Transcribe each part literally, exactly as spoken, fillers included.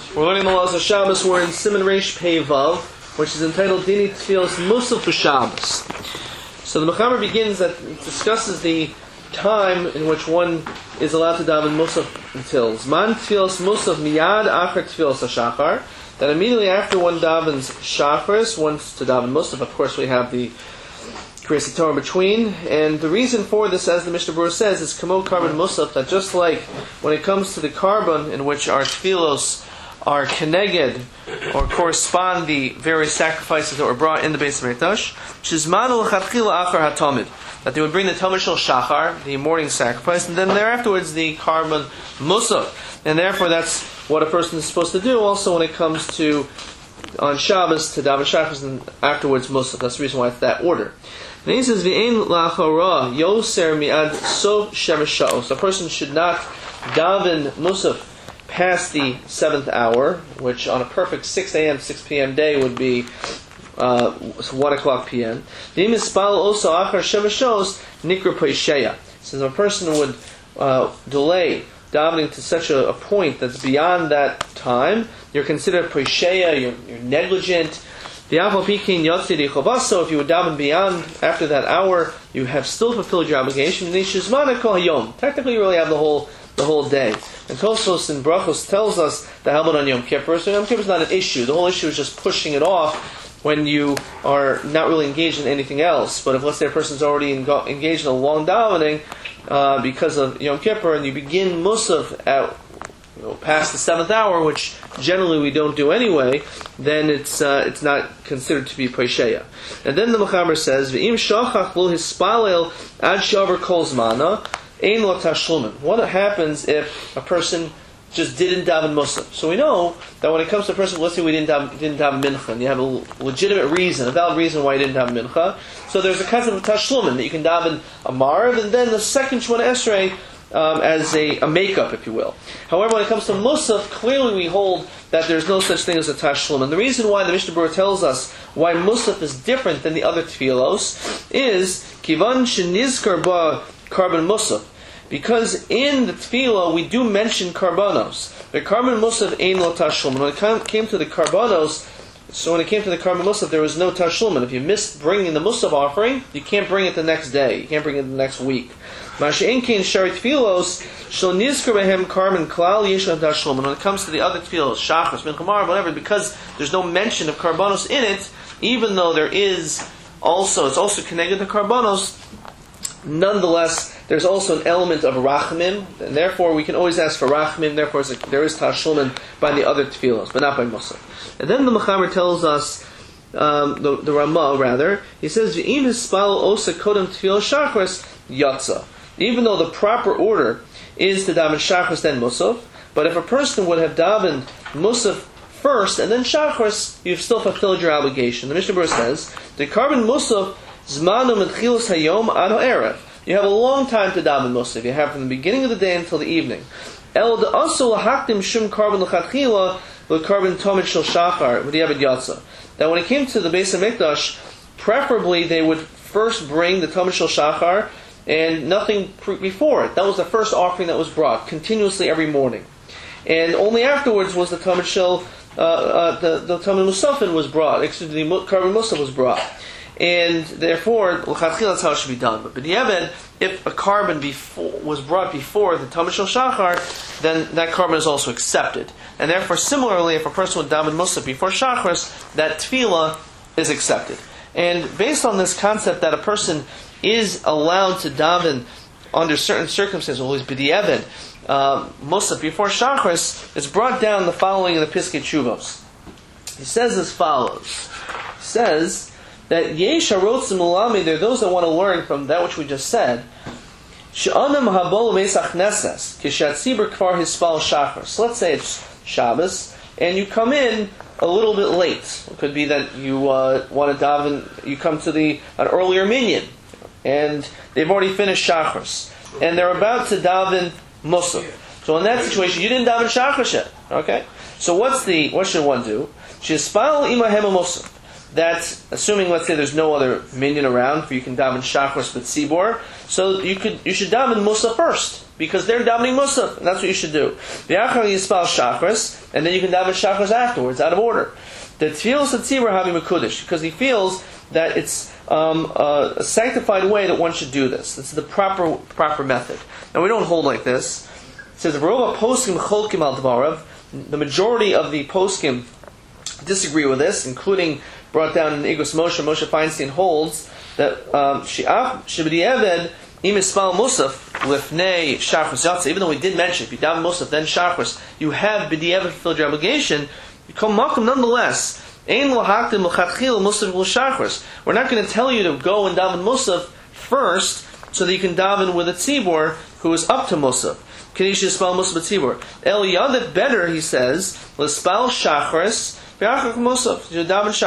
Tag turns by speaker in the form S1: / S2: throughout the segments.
S1: We're learning the laws of Shabbos. We're in Siman Reish Pei Vav, which is entitled Dini Tfilos Musaf B'Shabbos. So the Mechaber begins that it discusses the time in which one is allowed to daven Musaf until Zman Tfilos Musaf Miyad Achar Tfilos HaShachar. That immediately after one davens Shacharis, once to daven Musaf, of course we have the Kriyas Torah in between, and the reason for this, as the Mishnah Berurah says, is Kamo Karban Musaf, that just like when it comes to the Karban, in which our Tfilos are keneged, or correspond the various sacrifices that were brought in the Beis Hamikdash, Shizmanu l'chadchila achar hatamid, that they would bring the Tamid Shel Shachar, the morning sacrifice, and then thereafterwards the Karban Musaf, and therefore that's what a person is supposed to do also when it comes to on Shabbos to daven Shacharis and afterwards Musaf. That's the reason why it's that order. And he says, "V'ein la'achara yoser mi'ad sof shemesh sha'os." A person should not daven Musaf past the seventh hour, which on a perfect six a.m., six p.m. day would be uh, one o'clock p.m. V'im ispal also achar shemesh sha'os nikra poisheya. Since a person would uh, delay davening to such a, a point that's beyond that time, you're considered poisheya, you're, you're negligent. So if you would daven beyond after that hour, you have still fulfilled your obligation. Technically, you really have the whole the whole day. And Tosfos in Brachos tells us the helmet on Yom Kippur. So Yom Kippur is not an issue. The whole issue is just pushing it off when you are not really engaged in anything else. But if, let's say, a person's already engaged in a long davening uh, because of Yom Kippur, and you begin Musaf at you know, past the seventh hour, which generally we don't do anyway, then it's uh, it's not considered to be Poisheya. And then the Mechaber says, "V'im shachach lo hispalel ad shavar kol zmana ein lo tashlumin." What happens if a person just didn't daven Musaf? So we know that when it comes to a person, let's say we didn't daven, didn't daven Mincha, and you have a legitimate reason, a valid reason why you didn't daven Mincha. So there's a concept of tashlumin, that you can daven a Marv, and then the second Shemona Esrei Um, as a, a makeup, if you will. However, when it comes to Musaf, clearly we hold that there's no such thing as a Tashlum. And the reason why the Mishnah Berurah tells us why Musaf is different than the other Tfilos is Kivan Shenizkar Ba Karban Musaf. Because in the Tfilah we do mention Karbanos. The Karban Musaf ain't no Tashlum. When it came to the Karbanos, so when it came to the Karban Musaf, there was no Tashlum. And if you missed bringing the Musaf offering, you can't bring it the next day. You can't bring it the next week. When it comes to the other tefillos, Shachos, Mincha, whatever, because there's no mention of Karbanos in it, even though there is also, it's also connected to Karbanos, nonetheless, there's also an element of Rachmim, and therefore we can always ask for Rachmim, therefore there is Tashlumin by the other tefillos, but not by Musaf. And then the Mechaber tells us, um, the, the Ramah rather, he says, V'im hispal osa kodem tefillah shachris yatsa. Even though the proper order is to daven Shacharis then Musaf, but if a person would have davened Musaf first and then Shacharis, you've still fulfilled your obligation. The Mishnah Berurah says, the Karban Musaf zmanu mitchilas hayom ad ha'erev. You have a long time to daven Musaf. You have from the beginning of the day until the evening. El da'asu lahakdim shum karban l'chadchila l'karban tomid shel shachar v'diavad yatsa. That when it came to the Beis Hamikdash, preferably they would first bring the tomid shel shachar and nothing before it. That was the first offering that was brought continuously every morning, and only afterwards was the Tamid Shel, uh, uh, the the Tamid Musafin was brought. Excuse me, the Karban Musaf was brought, and therefore l'chadchila that's how it should be done. But b'diavad, if a Karban before was brought before the Tamid Shel Shachar, then that Karban is also accepted, and therefore similarly, if a person would daven Musaf before Shacharis, that tefillah is accepted. And based on this concept that a person is allowed to daven under certain circumstances, always b'diavad, uh, Musaf before Shacharis, it's brought down the following in the Piskei Teshuvos. He says as follows. He says that yesh harotzim l'lamid, there are those that want to learn from that which we just said. She'anam habol meisach neses kishatzibur kfar hispal Shacharis. So let's say it's Shabbos, and you come in a little bit late. It could be that you uh, want to daven, you come to the an earlier minyan, and they've already finished Shacharis, and they're about to daven Musaf. So in that situation, you didn't daven Shacharis yet. Okay. So what's the what should one do? Shispal imahem Musaf. That's assuming, let's say, there's no other minyan around, where you can daven Shacharis but Tzibor. So you could you should daven Musaf first. because they're davening Musaf, and that's what you should do. V'achar yispal Shachris, and then you can daven Shachris afterwards, out of order. The Tfilas Hatzibur Havi Mekudesh, because he feels that it's um, a, a sanctified way that one should do this. This is the proper proper method. Now we don't hold like this. It says Rova Poskim Cholkim Al Dvarav. The majority of the Poskim disagree with this, including brought down in Igros Moshe. Moshe Feinstein holds that Shi'af Shibdi Eved Imispal Musaf Lifnei Shachris Yatsa. Even though we did mention if you daven Musaf then Shachris, you have B'di Eved fulfilled your obligation. You come Malkum nonetheless. Ein L'Haktim L'Chatchil Musaf L'Shachris. We're not going to tell you to go and daven Musaf first, so that you can daven with a tzibur who is up to Musaf. Kedish Yispal Musaf Tzibur. El Yadet better, he says, L'Spal Shachris. Even though you're not going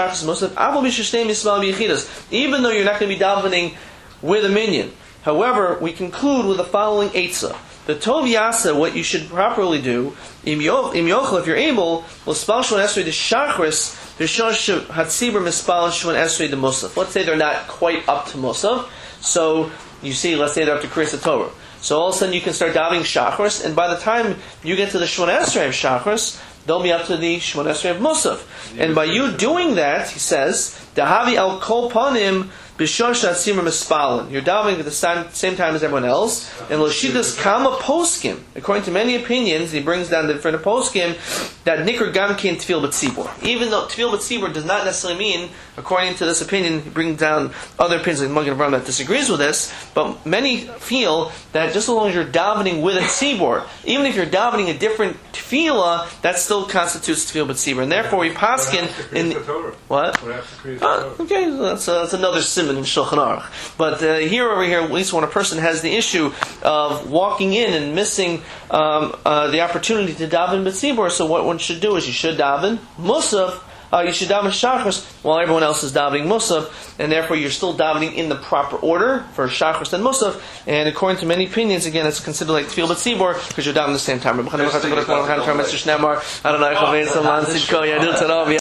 S1: to be davening with a minion. However, we conclude with the following eitzah. The Tov Yasa, what you should properly do, Im Yochel, if you're able, will spell Shon Esrei the Shachris, V'shosh Hatzibur Mispal Shon Esrei the Musaf. Let's say they're not quite up to Musaf. So, you see, let's say they're up to Kriyas Torah. So all of a sudden you can start davening Shachris, and by the time you get to the Shon Esrei of Shachris, they'll be up to the Shemon Esrei of Musaf. And by you doing that, he says, Dahavi al kol panim b'shon shatzimur mispalin. You're davening at the same, same time as everyone else. And Loshitas kama poskim. According to many opinions, he brings down the different poskim, that nikr gamkin tefil b'tzibur. Even though tefil b'tzibur does not necessarily mean, according to this opinion, he brings down other opinions like Magen Avraham that disagrees with this, but many feel that just as long as you're davening with a tzibur, even if you're davening a different tefillah, that still constitutes tefil b'tzibur. And therefore we paskin in what? Uh, okay, that's, uh, that's another simon in Shulchan Aruch. But uh, here over here, at least when a person has the issue of walking in and missing um, uh, the opportunity to daven b'tzibur, so what one should do is you should daven Musaf. Uh, you should daven Shachris while everyone else is davening Musaf, and therefore you're still davening in the proper order for Shachris and Musaf. And according to many opinions, again, it's considered like Tefillah B'tzibur because you're davening at the same time.